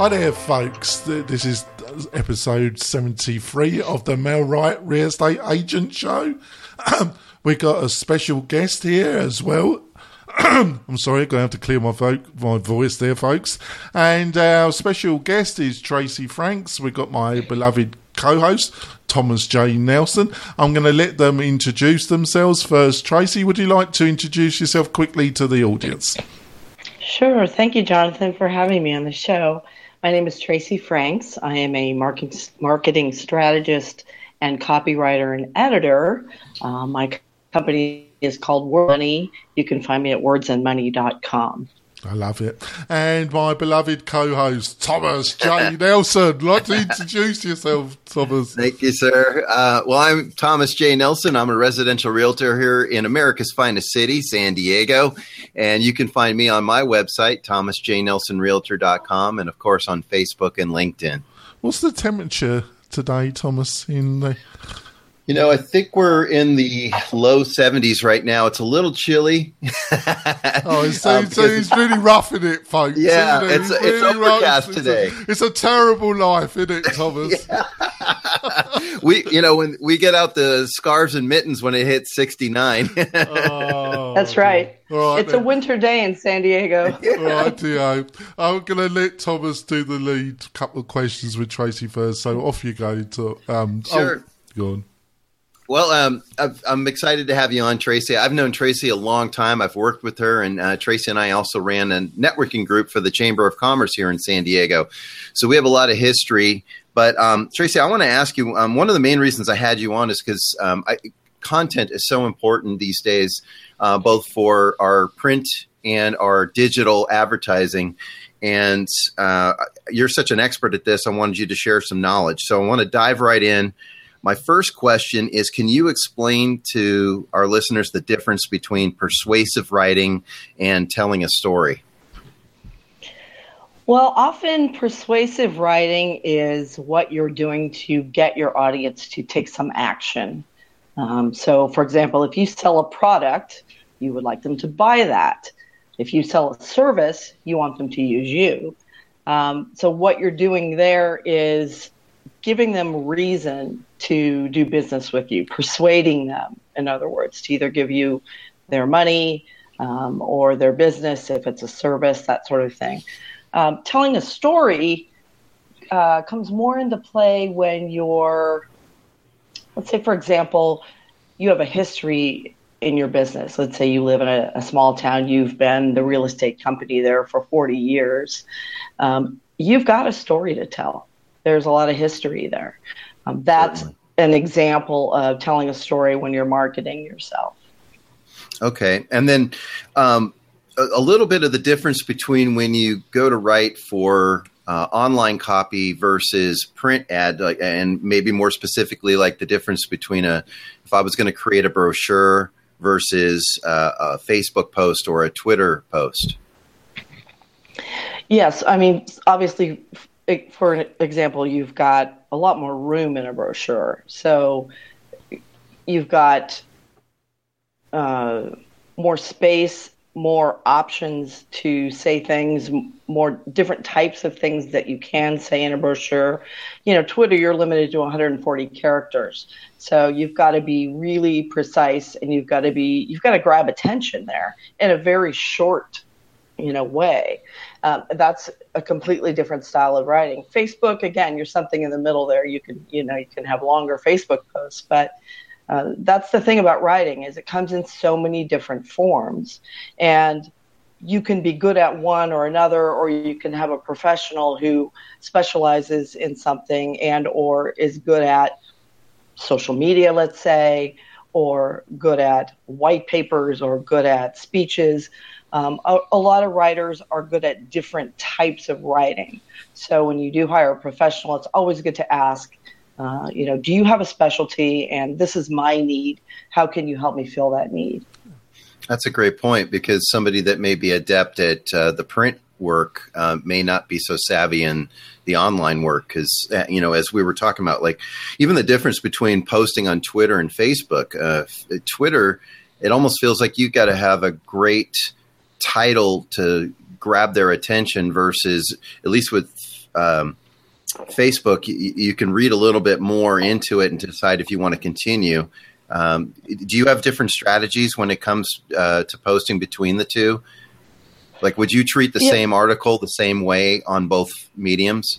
Hi there, folks. This is episode 73 of the Mel Wright Real Estate Agent Show. We got a special guest here as well. I'm sorry, I'm going to have to clear my voice there, folks. And our special guest is Tracy Franks. We've got my beloved co-host, Thomas J. Nelson. I'm going to let them introduce themselves first. Tracy, would you like to introduce yourself quickly to the audience? Sure. Thank you, Jonathan, for having me on the show. My name is Tracy Franks. I am a marketing strategist and copywriter and editor. My company is called Word Money. You can find me at wordsandmoney.com. I love it. And my beloved co-host, Thomas J. Nelson. Like to introduce yourself, Thomas. Thank you, sir. Well, I'm Thomas J. Nelson. I'm a residential realtor here in America's finest city, San Diego. And you can find me on my website, thomasjnelsonrealtor.com, and, of course, on Facebook and LinkedIn. What's the temperature today, Thomas, in the... You know, I think we're in the low 70s right now. It's a little chilly. He's really roughing it, folks. Yeah, it's really overcast today. It's a terrible life, isn't it, Thomas? When we get out the scarves and mittens when it hits 69. That's right. It's a winter day in San Diego. Rightio. I'm going to let Thomas do the lead couple of questions with Tracy first. So off you go. Sure. Go on. Well, I'm excited to have you on, Tracy. I've known Tracy a long time. I've worked with her, and Tracy and I also ran a networking group for the Chamber of Commerce here in San Diego. So we have a lot of history. But, Tracy, I want to ask you, one of the main reasons I had you on is because content is so important these days, both for our print and our digital advertising. And you're such an expert at this, I wanted you to share some knowledge. So I want to dive right in. My first question is, can you explain to our listeners the difference between persuasive writing and telling a story? Well, often persuasive writing is what you're doing to get your audience to take some action. So, for example, if you sell a product, you would like them to buy that. If you sell a service, you want them to use you. So what you're doing there is giving them reason to do business with you, persuading them, in other words, to either give you their money or their business if it's a service, that sort of thing. Telling a story comes more into play when you're, let's say, for example, you have a history in your business. Let's say you live in a small town. You've been the real estate company there for 40 years. You've got a story to tell. There's a lot of history there. That's Certainly. An example of telling a story when you're marketing yourself. Okay. And then a little bit of the difference between when you go to write for online copy versus print ad, and maybe more specifically, like the difference between if I was going to create a brochure versus a Facebook post or a Twitter post. Yes. I mean, obviously, for an example, you've got a lot more room in a brochure. So you've got more space, more options to say things, more different types of things that you can say in a brochure. You know, Twitter, you're limited to 140 characters. So you've got to be really precise, and you've got to grab attention there in a very short, way. That's a completely different style of writing. Facebook, again, you're something in the middle there. You can have longer Facebook posts, but that's the thing about writing is it comes in so many different forms, and you can be good at one or another, or you can have a professional who specializes in something and or is good at social media, let's say, or good at white papers or good at speeches. A lot of writers are good at different types of writing. So when you do hire a professional, it's always good to ask, do you have a specialty, and this is my need? How can you help me fill that need? That's a great point, because somebody that may be adept at the print work may not be so savvy in the online work, because, as we were talking about, like even the difference between posting on Twitter and Facebook, Twitter, it almost feels like you got to have a great title to grab their attention versus, at least with Facebook, you can read a little bit more into it and decide if you want to continue. Do you have different strategies when it comes to posting between the two? Like, would you treat the same article the same way on both mediums?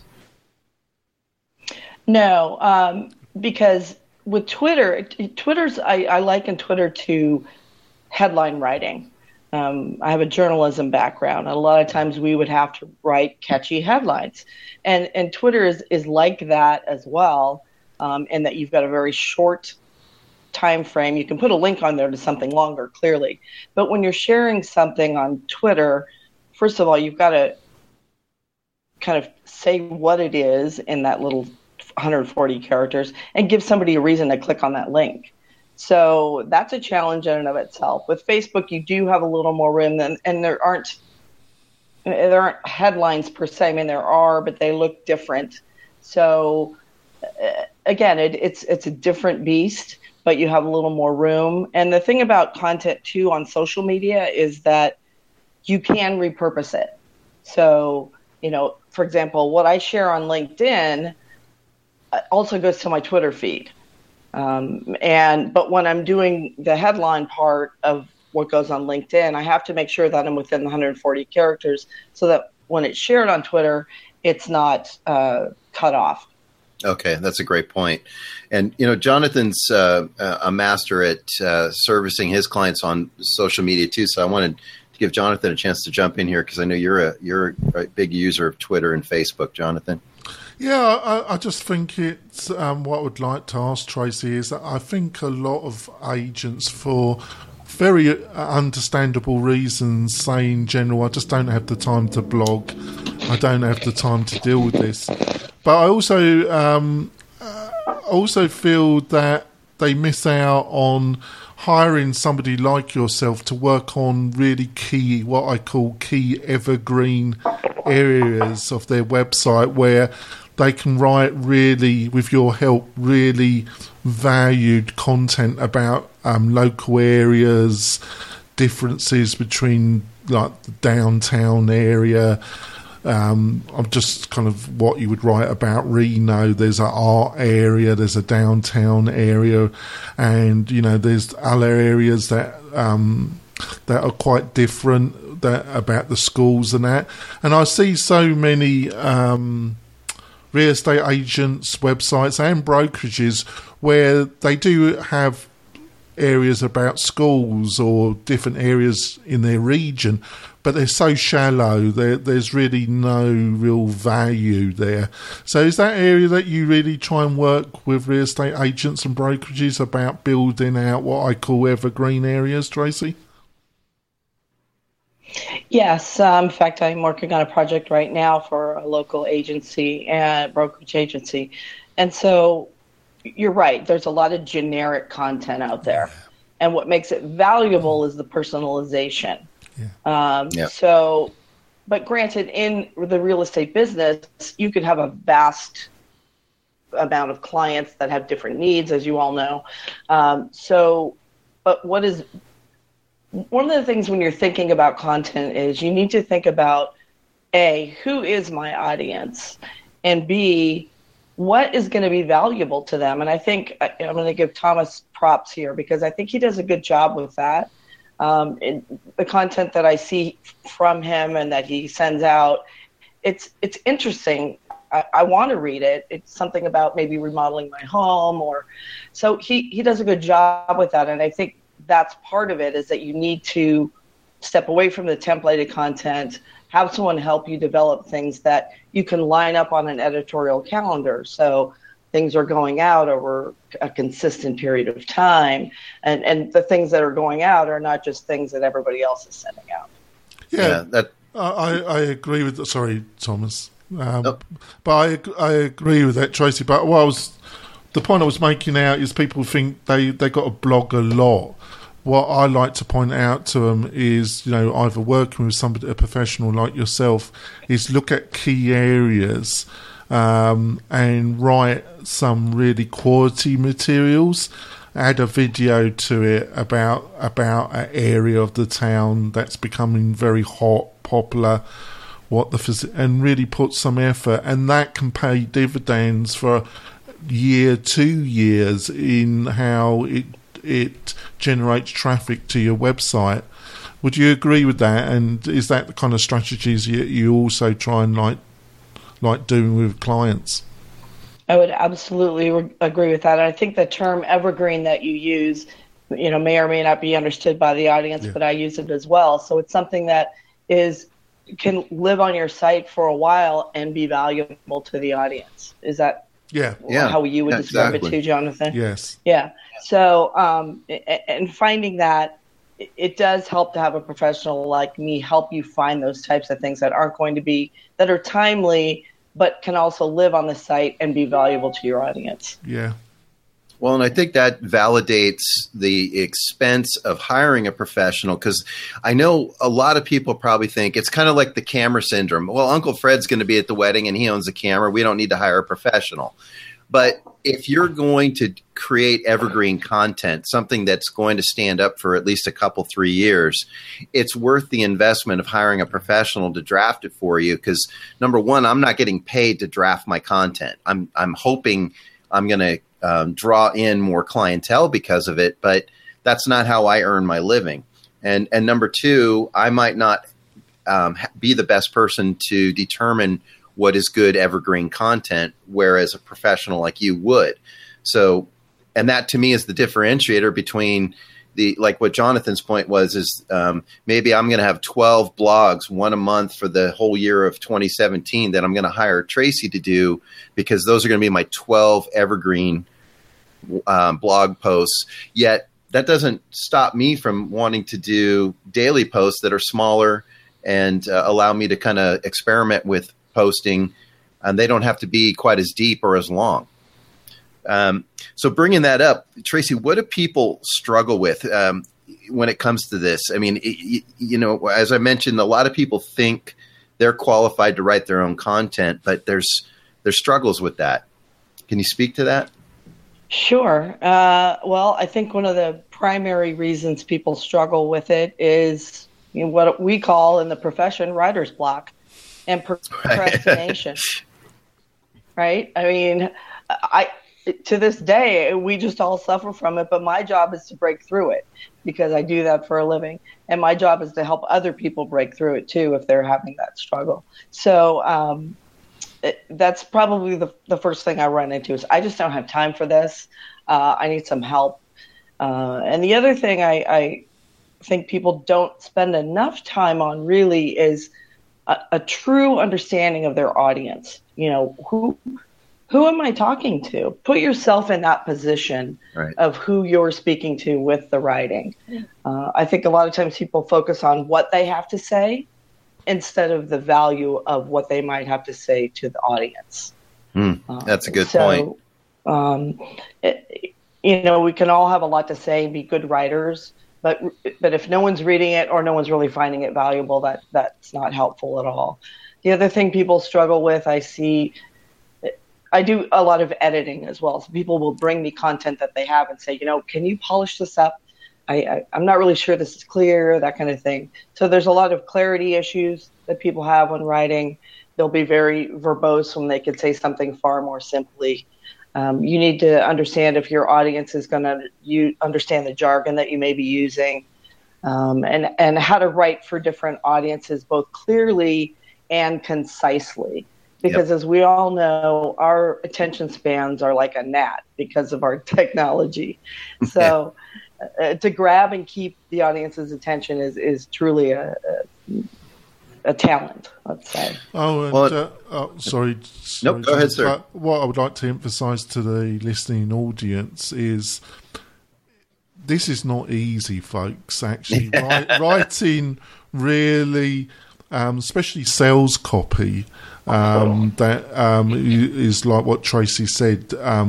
No, because with Twitter's I liken Twitter to headline writing. I have a journalism background, and a lot of times we would have to write catchy headlines, and Twitter is like that as well, in that you've got a very short time frame. You can put a link on there to something longer, clearly, but when you're sharing something on Twitter, first of all, you've got to kind of say what it is in that little 140 characters and give somebody a reason to click on that link. So that's a challenge in and of itself. With Facebook, you do have a little more room, and there aren't headlines per se. I mean, there are, but they look different. So again, it's a different beast, but you have a little more room. And the thing about content too on social media is that you can repurpose it. So, for example, what I share on LinkedIn also goes to my Twitter feed. But when I'm doing the headline part of what goes on LinkedIn, I have to make sure that I'm within the 140 characters so that when it's shared on Twitter, it's not cut off. Okay, that's a great point. And, Jonathan's a master at servicing his clients on social media too. So I wanted to give Jonathan a chance to jump in here because I know you're a big user of Twitter and Facebook, Jonathan. Yeah, I just think it's what I would like to ask Tracy is that I think a lot of agents, for very understandable reasons, say in general, I just don't have the time to blog. I don't have the time to deal with this. But I also feel that they miss out on hiring somebody like yourself to work on really key, what I call key evergreen areas of their website where they can write really, with your help, really valued content about local areas, differences between like the downtown area. I'm just kind of what you would write about Reno. There's an art area, there's a downtown area, and there's other areas that are quite different about the schools and that. And I see so many real estate agents' websites and brokerages where they do have areas about schools or different areas in their region, but they're so shallow, there's really no real value there. So is that area that you really try and work with real estate agents and brokerages about building out what I call evergreen areas, Tracy? Yes. In fact, I'm working on a project right now for a local agency and brokerage agency. And so you're right. There's a lot of generic content out there. And what makes it valuable is the personalization. Yeah. So, but granted, in the real estate business, you could have a vast amount of clients that have different needs, as you all know. But one of the things when you're thinking about content is you need to think about, A, who is my audience? And B, what is going to be valuable to them? And I think I'm going to give Thomas props here because I think he does a good job with that. The content that I see from him and that he sends out, it's interesting. I want to read it. It's something about maybe remodeling my home so he does a good job with that. And I think that's part of it is that you need to step away from the templated content, have someone help you develop things that you can line up on an editorial calendar. So things are going out over a consistent period of time. And the things that are going out are not just things that everybody else is sending out. Yeah, I agree with that. Sorry, Thomas. But I agree with that, Tracy. But the point I was making out is people think they got to blog a lot. What I like to point out to them is, either working with somebody, a professional like yourself, is look at key areas and write some really quality materials. Add a video to it about an area of the town that's becoming very hot, popular, and really put some effort, and that can pay dividends for year, 2 years in how it generates traffic to your website. Would you agree with that? And is that the kind of strategies you also try and like doing with clients? I would absolutely agree with that. And I think the term evergreen that you use, may or may not be understood by the audience, but I use it as well. So it's something that can live on your site for a while and be valuable to the audience. Is that how you would describe it too, Jonathan? Yes. Yeah. So, and finding that, it does help to have a professional like me help you find those types of things that are timely, but can also live on the site and be valuable to your audience. Yeah. Well, and I think that validates the expense of hiring a professional, because I know a lot of people probably think it's kind of like the camera syndrome. Well, Uncle Fred's going to be at the wedding and he owns a camera. We don't need to hire a professional. But if you're going to create evergreen content, something that's going to stand up for at least a couple, 3 years, it's worth the investment of hiring a professional to draft it for you. Because number one, I'm not getting paid to draft my content. I'm hoping I'm going to draw in more clientele because of it, but that's not how I earn my living. And number two, I might not be the best person to determine what is good evergreen content, whereas a professional like you would. So, and that to me is the differentiator between like what Jonathan's point was, is maybe I'm going to have 12 blogs, one a month for the whole year of 2017 that I'm going to hire Tracy to do, because those are going to be my 12 evergreen blog posts. Yet that doesn't stop me from wanting to do daily posts that are smaller and allow me to kind of experiment with posting, and they don't have to be quite as deep or as long. So bringing that up, Tracy, what do people struggle with when it comes to this? I mean, as I mentioned, a lot of people think they're qualified to write their own content, but there's struggles with that. Can you speak to that? Sure. Well, I think one of the primary reasons people struggle with it is what we call in the profession writer's block and procrastination. Right? I mean, to this day, we just all suffer from it, but my job is to break through it because I do that for a living. And my job is to help other people break through it too if they're having that struggle. So that's probably the first thing I run into is I just don't have time for this. I need some help. And the other thing I think people don't spend enough time on really is a true understanding of their audience. Who am I talking to? Put yourself in that position of who you're speaking to with the writing. I think a lot of times people focus on what they have to say instead of the value of what they might have to say to the audience. That's a good point. We can all have a lot to say and be good writers, but if no one's reading it or no one's really finding it valuable, that's not helpful at all. The other thing people struggle with, I do a lot of editing as well. So people will bring me content that they have and say, can you polish this up? I'm not really sure this is clear, that kind of thing. So there's a lot of clarity issues that people have when writing. They'll be very verbose when they could say something far more simply. You need to understand if your audience is going to understand the jargon that you may be using, and how to write for different audiences, both clearly and concisely. Because as we all know, our attention spans are like a gnat because of our technology. So to grab and keep the audience's attention is truly a talent, let's say. Sorry. Nope, go ahead, sir. What I would like to emphasize to the listening audience is this is not easy, folks, actually. Writing really, especially sales copy, that is like what Tracy said,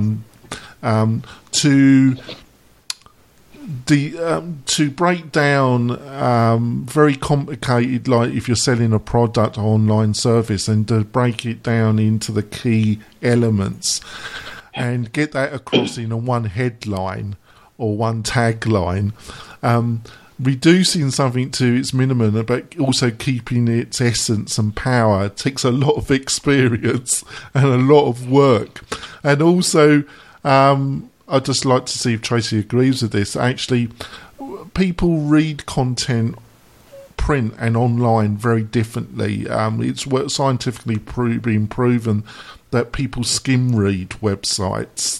to break down very complicated, like if you're selling a product or online service, and to break it down into the key elements and get that across in a one headline or one tagline, reducing something to its minimum, but also keeping its essence and power takes a lot of experience and a lot of work. And also, I'd just like to see if Tracy agrees with this. Actually, people read content print and online very differently. It's scientifically been proven that people skim read websites.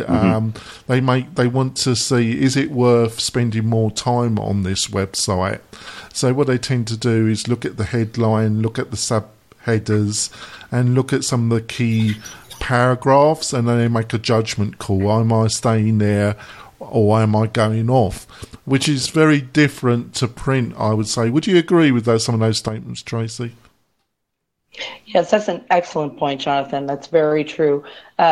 They want to see, is it worth spending more time on this website? So what they tend to do is look at the headline, look at the subheaders, and look at some of the key paragraphs, and then they make a judgment call. Am I staying there or am I going off? Which is very different to print, I would say. Would you agree with some of those statements, Tracy? Yes, that's an excellent point, Jonathan. That's very true.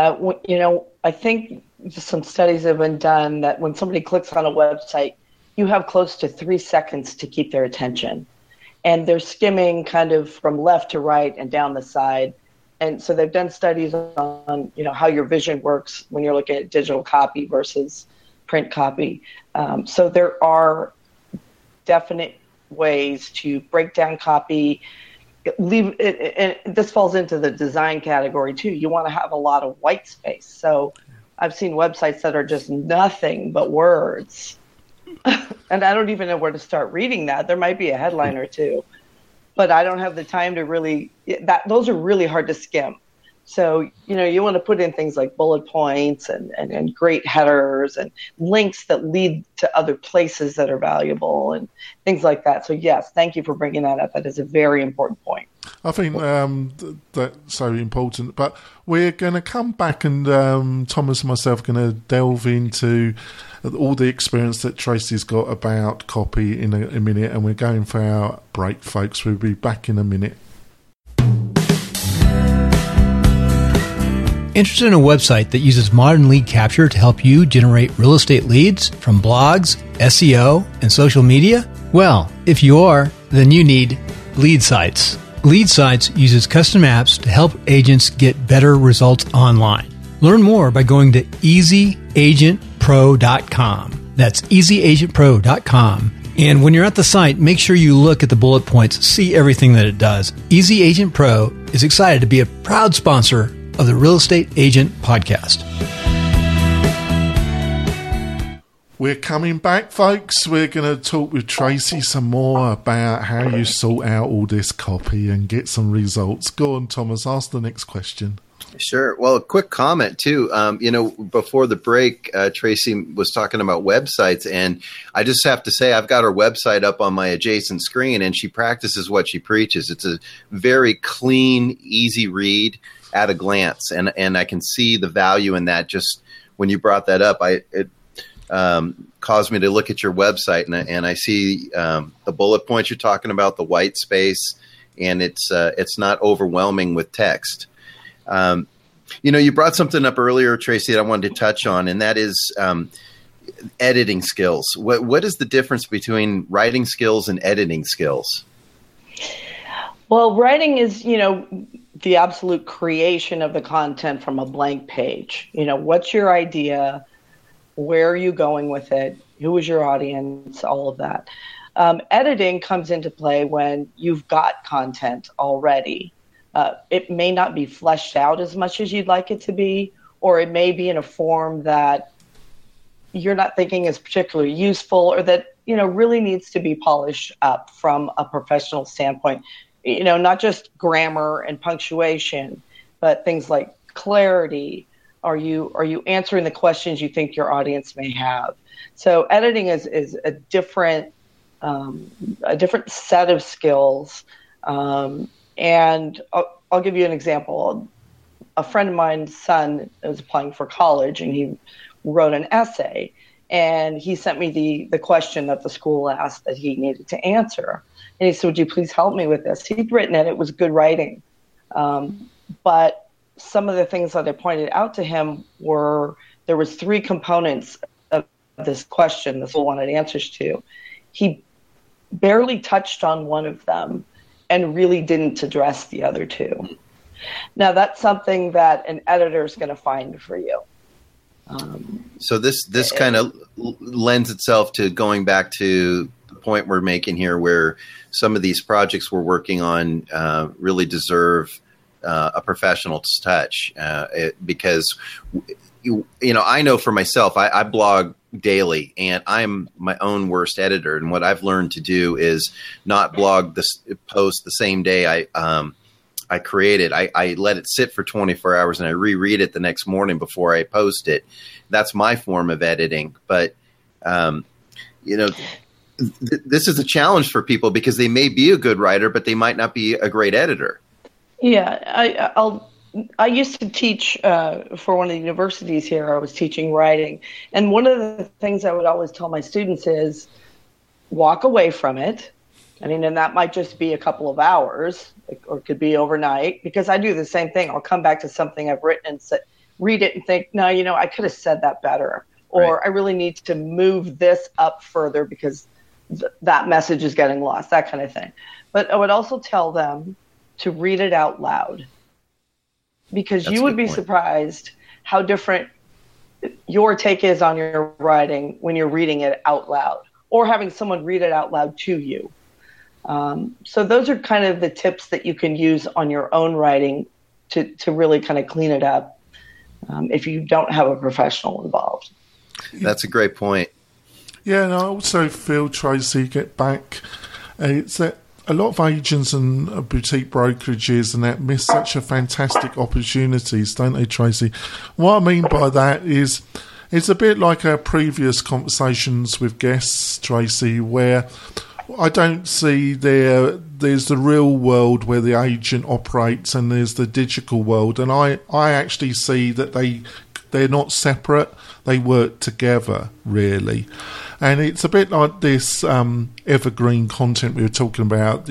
I think some studies have been done that when somebody clicks on a website, you have close to 3 seconds to keep their attention. And they're skimming kind of from left to right and down the side. And so they've done studies on, how your vision works when you're looking at digital copy versus print copy. So there are definite ways to break down copy. Leave it, and this falls into the design category too. You want to have a lot of white space. So I've seen websites that are just nothing but words, and I don't even know where to start reading that. There might be a headline or two, but I don't have the time to really. Those are really hard to skim. So, you want to put in things like bullet points and great headers and links that lead to other places that are valuable and things like that. So, yes, thank you for bringing that up. That is a very important point. I think that's so important. But we're going to come back and Thomas and myself are going to delve into all the experience that Tracy's got about copy in a minute. And we're going for our break, folks. We'll be back in a minute. Interested in a website that uses modern lead capture to help you generate real estate leads from blogs, SEO, and social media? Well, if you are, then you need LeadSites. LeadSites uses custom apps to help agents get better results online. Learn more by going to EasyAgentPro.com. That's EasyAgentPro.com. And when you're at the site, make sure you look at the bullet points, see everything that it does. Easy Agent Pro is excited to be a proud sponsor of the Real Estate Agent Podcast. We're coming back, folks. We're going to talk with Tracy some more about how you sort out all this copy and get some results. Go on, Thomas. Ask the next question. Sure. Well, a quick comment, too. Before the break, Tracy was talking about websites, and I just have to say I've got her website up on my adjacent screen, and she practices what she preaches. It's a very clean, easy read at a glance, and I can see the value in that. Just when you brought that up, it caused me to look at your website, and I see the bullet points you're talking about, the white space, and it's not overwhelming with text. You brought something up earlier, Tracy, that I wanted to touch on, and that is editing skills. What is the difference between writing skills and editing skills? Well, writing is, the absolute creation of the content from a blank page. What's your idea? Where are you going with it? Who is your audience? All of that. Editing comes into play when you've got content already. It may not be fleshed out as much as you'd like it to be, or it may be in a form that you're not thinking is particularly useful, or that, really needs to be polished up from a professional standpoint. Not just grammar and punctuation, but things like clarity. Are you answering the questions you think your audience may have? So editing is a different set of skills. And I'll give you an example. A friend of mine's son was applying for college, and he wrote an essay, and he sent me the question that the school asked that he needed to answer. And he said, "Would you please help me with this?" He'd written it. It was good writing. But some of the things that I pointed out to him were there was 3 components of this question the school wanted answers to. He barely touched on one of them and really didn't address the other 2. Now, that's something that an editor is going to find for you. So this kind of lends itself to going back to the point we're making here, where some of these projects we're working on really deserve a professional's touch, because I know for myself, I blog daily, and I'm my own worst editor. And what I've learned to do is not blog post the same day I create it. I let it sit for 24 hours and I reread it the next morning before I post it. That's my form of editing. But, this is a challenge for people because they may be a good writer, but they might not be a great editor. Yeah, I used to teach for one of the universities here. I was teaching writing. And one of the things I would always tell my students is walk away from it. I mean, and that might just be a couple of hours, or it could be overnight, because I do the same thing. I'll come back to something I've written and read it and think, no, I could have said that better. Or right. I really need to move this up further because that message is getting lost, that kind of thing. But I would also tell them to read it out loud, because you would be surprised how different your take is on your writing when you're reading it out loud or having someone read it out loud to you. So those are kind of the tips that you can use on your own writing to really kind of clean it up if you don't have a professional involved. That's a great point. Yeah, and I also feel, Tracy, get back, it's that a lot of agents and boutique brokerages and that miss such a fantastic opportunities, don't they, Tracy? What I mean by that is it's a bit like our previous conversations with guests, Tracy, where I don't see there's the real world where the agent operates and there's the digital world. And I actually see that they're not separate. They work together, really. And it's a bit like this evergreen content we were talking about.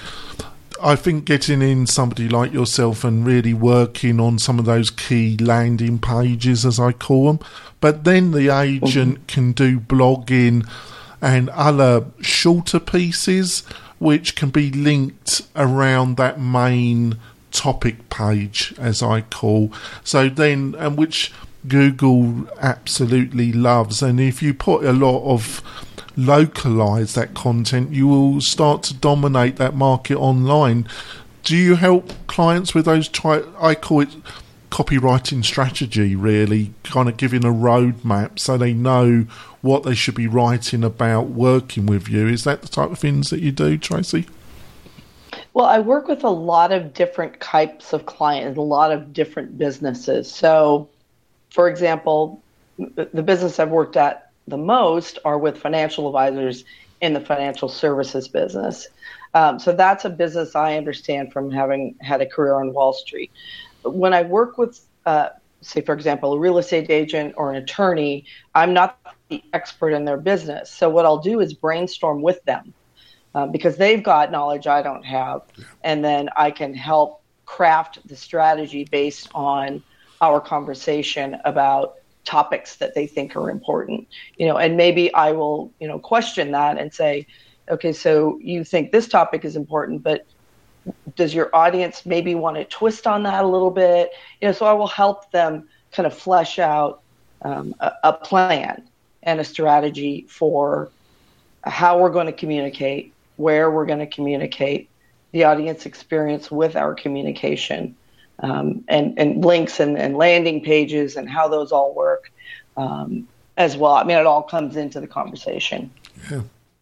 I think getting in somebody like yourself and really working on some of those key landing pages, as I call them. But then the agent can do blogging and other shorter pieces which can be linked around that main topic page, as I call. So then, and which Google absolutely loves. And if you put a lot of localize that content, you will start to dominate that market online. Do you help clients with those, I call it copywriting strategy, really, kind of giving a roadmap so they know what they should be writing about working with you? Is that the type of things that you do, Tracy? Well, I work with a lot of different types of clients, a lot of different businesses. So, for example, the business I've worked at the most are with financial advisors in the financial services business. So that's a business I understand from having had a career on Wall Street. When I work with, say, for example, a real estate agent or an attorney, I'm not the expert in their business. So what I'll do is brainstorm with them because they've got knowledge I don't have. And then I can help craft the strategy based on our conversation about topics that they think are important, and maybe I will, question that and say, okay, so you think this topic is important, but does your audience maybe want to twist on that a little bit? So I will help them kind of flesh out a plan and a strategy for how we're going to communicate, where we're going to communicate, the audience experience with our communication, and links and landing pages and how those all work as well. I mean, it all comes into the conversation. Yeah.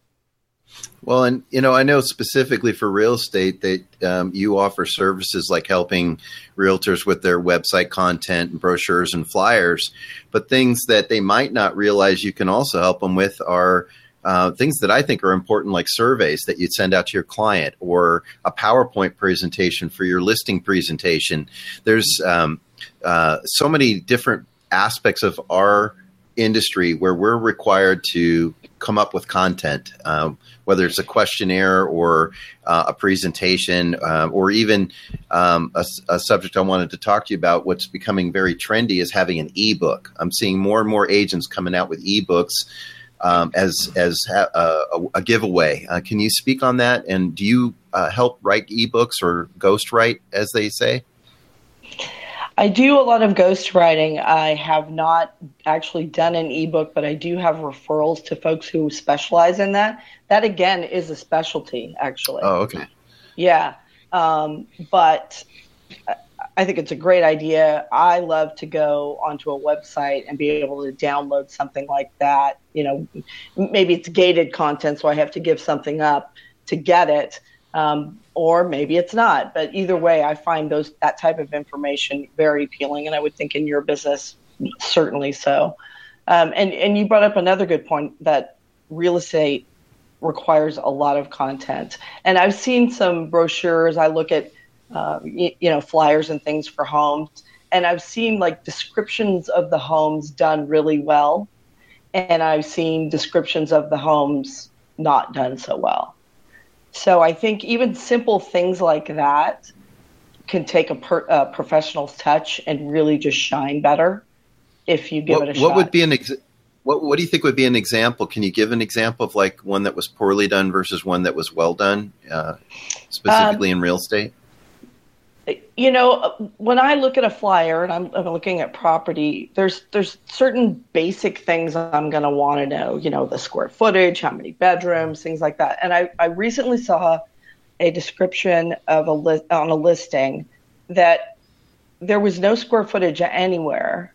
Well, and, I know specifically for real estate that you offer services like helping realtors with their website content and brochures and flyers, but things that they might not realize you can also help them with are things that I think are important, like surveys that you'd send out to your client or a PowerPoint presentation for your listing presentation. There's so many different aspects of our industry where we're required to come up with content, whether it's a questionnaire or a presentation or even a subject I wanted to talk to you about. What's becoming very trendy is having an ebook. I'm seeing more and more agents coming out with ebooks as a giveaway. Can you speak on that? And do you help write ebooks or ghostwrite, as they say? I do a lot of ghostwriting. I have not actually done an ebook, but I do have referrals to folks who specialize in that. That, again, is a specialty, actually. Oh, okay. Yeah. But I think it's a great idea. I love to go onto a website and be able to download something like that. You know, maybe it's gated content, so I have to give something up to get it. Or maybe it's not. But either way, I find that type of information very appealing, and I would think in your business, certainly so. And you brought up another good point, that real estate requires a lot of content. And I've seen some brochures. I look at flyers and things for homes, and I've seen like descriptions of the homes done really well, and I've seen descriptions of the homes not done so well. So I think even simple things like that can take a professional's touch and really just shine better if you give it a shot. What would be what do you think would be an example? Can you give an example of like one that was poorly done versus one that was well done, specifically in real estate? You know, when I look at a flyer and I'm looking at property, there's certain basic things I'm going to want to know, you know, the square footage, how many bedrooms, things like that. And I recently saw a description of on a listing that there was no square footage anywhere.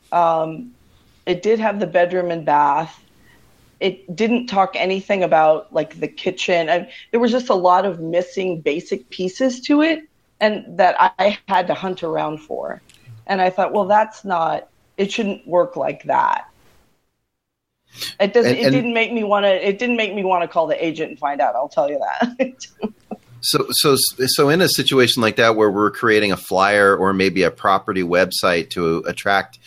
It did have the bedroom and bath. It didn't talk anything about like the kitchen. There was just a lot of missing basic pieces to it, and that I had to hunt around for. And I thought, well, it shouldn't work like that. It didn't make me want to call the agent and find out. I'll tell you that. So in a situation like that, where we're creating a flyer or maybe a property website to attract,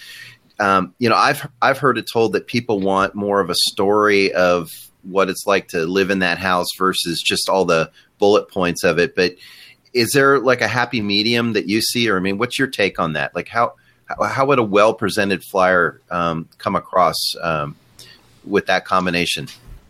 I've heard it told that people want more of a story of what it's like to live in that house versus just all the bullet points of it. But is there like a happy medium that you see? Or, I mean, what's your take on that? Like how would a well-presented flyer come across with that combination?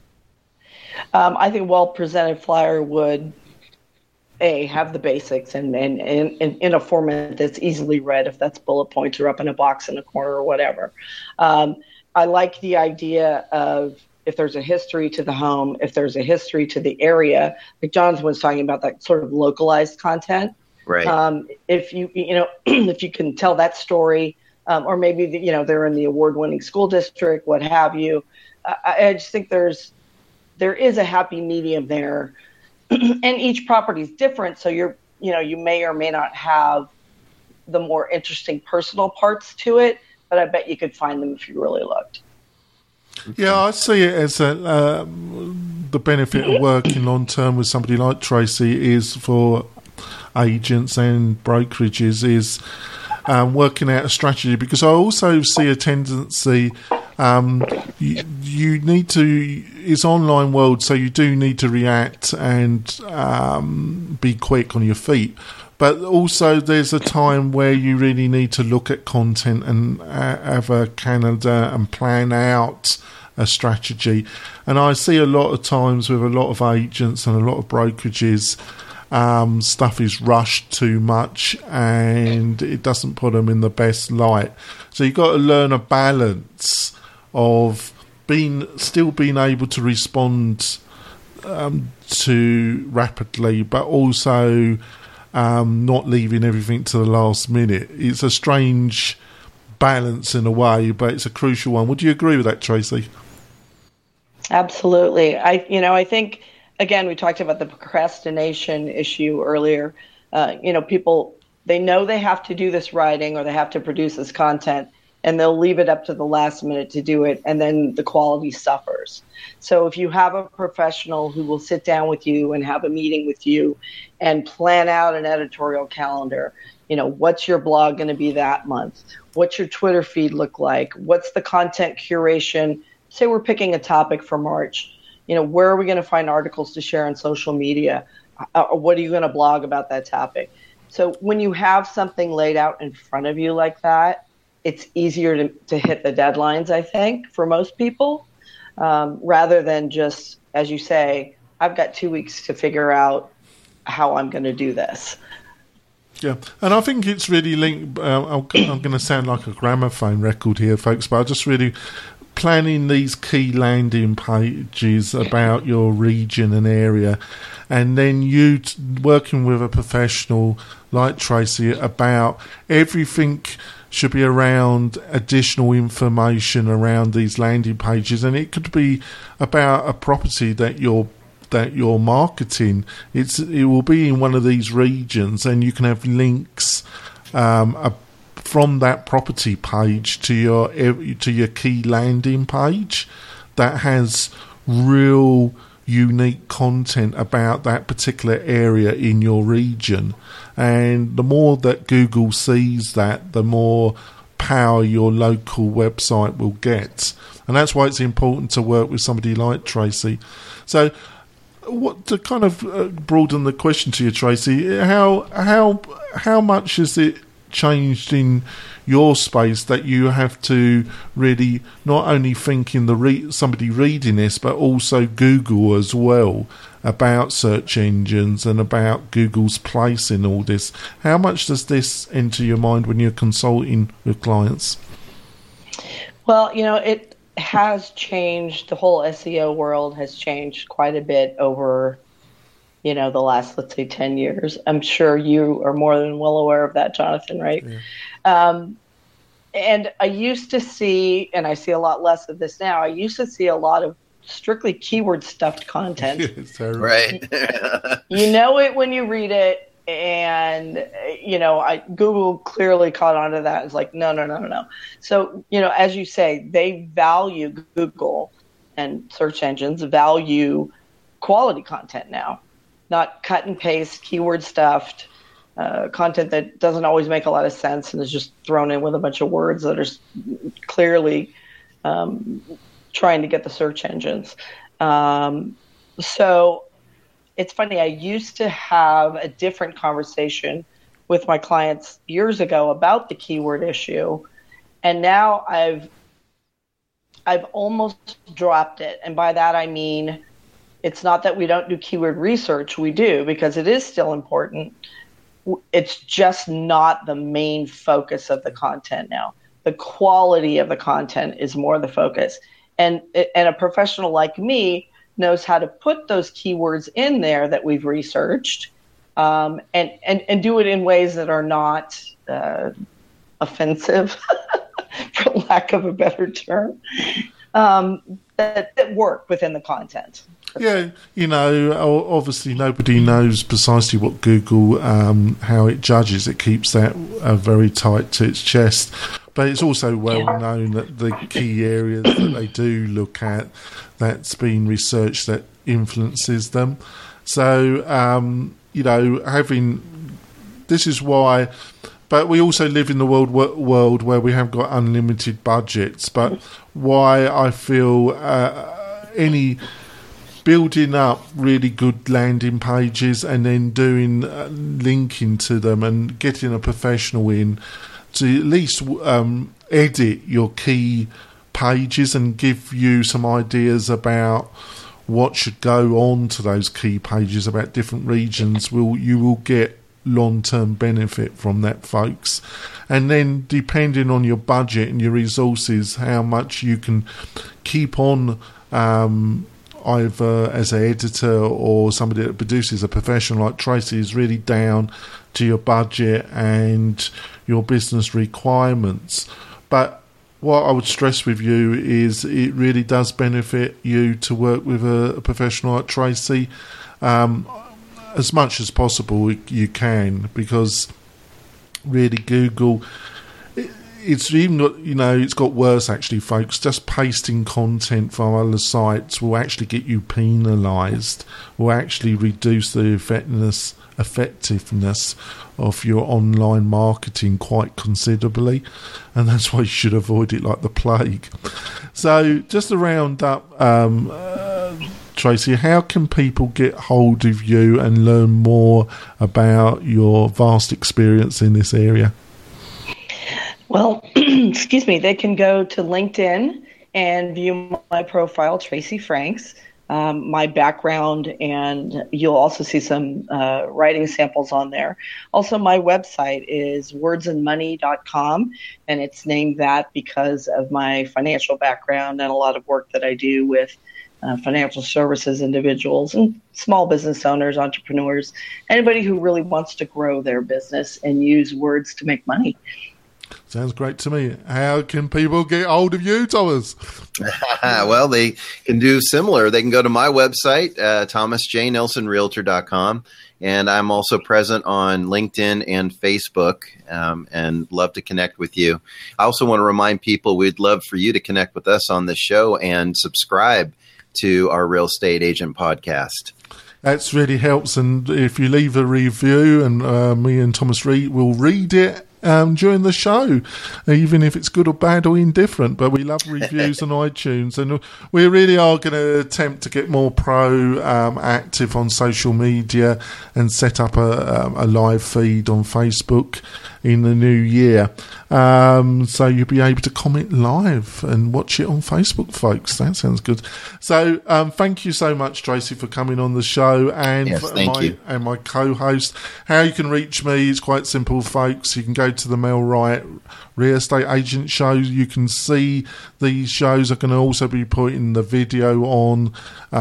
I think a well-presented flyer would, have the basics and in a format that's easily read, if that's bullet points or up in a box in a corner or whatever. I like the idea of, if there's a history to the home, if there's a history to the area, like Jonathan was talking about, that sort of localized content. Right. If if you can tell that story, or maybe they're in the award-winning school district, what have you. I just think there is a happy medium there, and each property is different. So you may or may not have the more interesting personal parts to it, but I bet you could find them if you really looked. Yeah, I see it as the benefit of working long term with somebody like Tracy is for agents and brokerages is working out a strategy, because I also see a tendency. You need to. It's online world, so you do need to react and be quick on your feet. But also, there's a time where you really need to look at content and have a calendar and plan out a strategy. And I see a lot of times with a lot of agents and a lot of brokerages, stuff is rushed too much and it doesn't put them in the best light. So you've got to learn a balance of still being able to respond to rapidly, but also not leaving everything to the last minute. It's a strange balance in a way, but it's a crucial one. Would you agree with that, Tracy? Absolutely. I think, again, we talked about the procrastination issue earlier. People, they know they have to do this writing or they have to produce this content, and they'll leave it up to the last minute to do it, and then the quality suffers. So if you have a professional who will sit down with you and have a meeting with you and plan out an editorial calendar, what's your blog going to be that month? What's your Twitter feed look like? What's the content curation? Say we're picking a topic for March. Where are we going to find articles to share on social media? What are you going to blog about that topic? So when you have something laid out in front of you like that, it's easier to hit the deadlines, I think, for most people, rather than just, as you say, I've got 2 weeks to figure out how I'm going to do this. Yeah, and I think it's really linked. I'm going to sound like a gramophone record here, folks, but I just really planning these key landing pages about your region and area, and then you working with a professional like Tracy about everything should be around additional information around these landing pages, and it could be about a property that you're marketing. It will be in one of these regions, and you can have links from that property page to your key landing page that has real unique content about that particular area in your region. And the more that Google sees that, the more power your local website will get. And that's why it's important to work with somebody like Tracy. So what to kind of broaden the question to you, Tracy, how much has it changed in your space that you have to really not only think in somebody reading this, but also Google as well about search engines and about Google's place in all this? How much does this enter your mind when you're consulting with clients? Well, it has changed. The whole SEO world has changed quite a bit over the last, let's say, 10 years. I'm sure you are more than well aware of that, Jonathan, right? Yeah. And I used to see, and I see a lot less of this now, I used to see a lot of strictly keyword stuffed content. Right. You know it when you read it, and Google clearly caught on to that. It's like, no. So, as you say, they value, Google and search engines value quality content now. Not cut and paste, keyword stuffed content that doesn't always make a lot of sense and is just thrown in with a bunch of words that are clearly trying to get the search engines. So it's funny, I used to have a different conversation with my clients years ago about the keyword issue, and now I've almost dropped it. And by that I mean, it's not that we don't do keyword research. We do, because it is still important. It's just not the main focus of the content now. The quality of the content is more the focus. And a professional like me knows how to put those keywords in there that we've researched, and do it in ways that are not offensive, for lack of a better term, that work within the content. Yeah, obviously nobody knows precisely what Google, how it judges. It keeps that very tight to its chest. But it's also well known that the key areas that they do look at, that's been researched, that influences them. So, this is why. But we also live in the world where we have got unlimited budgets. But why I feel building up really good landing pages and then doing linking to them and getting a professional in to at least edit your key pages and give you some ideas about what should go on to those key pages about different regions, you will get long-term benefit from that, folks. And then depending on your budget and your resources, how much you can keep on either as an editor or somebody that produces, a professional like Tracy, is really down to your budget and your business requirements. But what I would stress with you is it really does benefit you to work with a professional like Tracy as much as possible you can, because really Google, it's even got, it's got worse actually, folks. Just pasting content from other sites will actually get you penalised, will actually reduce the effectiveness of your online marketing quite considerably, and that's why you should avoid it like the plague. So just to round up, Tracy, how can people get hold of you and learn more about your vast experience in this area? Well, excuse me, they can go to LinkedIn and view my profile, Tracy Franks. my background, and you'll also see some writing samples on there. Also, my website is wordsandmoney.com, and it's named that because of my financial background and a lot of work that I do with financial services individuals and small business owners, entrepreneurs, anybody who really wants to grow their business and use words to make money. Sounds great to me. How can people get hold of you, Thomas? Well, they can do similar. They can go to my website, thomasjnelsonrealtor.com. And I'm also present on LinkedIn and Facebook, and love to connect with you. I also want to remind people we'd love for you to connect with us on this show and subscribe to our Real Estate Agent podcast. That really helps. And if you leave a review, and me and Thomas Reed will read it during the show, even if it's good or bad or indifferent. But we love reviews on iTunes, and we really are going to attempt to get more active on social media and set up a live feed on Facebook in the new year. So you'll be able to comment live and watch it on Facebook, folks. That sounds good. So thank you so much, Tracy, for coming on the show, and yes, and my co-host. How you can reach me is quite simple, folks. You can go to the Mel Wright Real Estate Agent Show. You can see these shows. I can also be putting the video on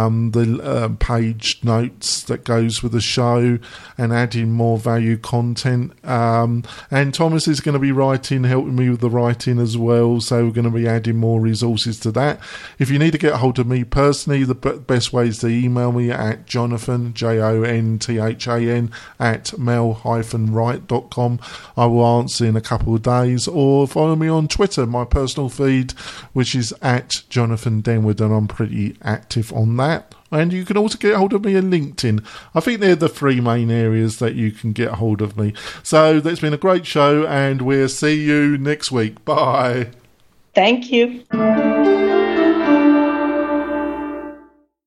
the page notes that goes with the show and adding more value content. And Thomas is going to be helping me with the writing as well. So we're going to be adding more resources to that. If you need to get hold of me personally, the best way is to email me at Jonathan, JONTHAN, at mel-wright.com. I will answer in a couple of days, or follow me on Twitter, my personal feed, which is at Jonathan Denwood, and I'm pretty active on that. And you can also get hold of me on LinkedIn. I think they're the three main areas that you can get hold of me. So that's been a great show, and we'll see you next week. Bye. Thank you.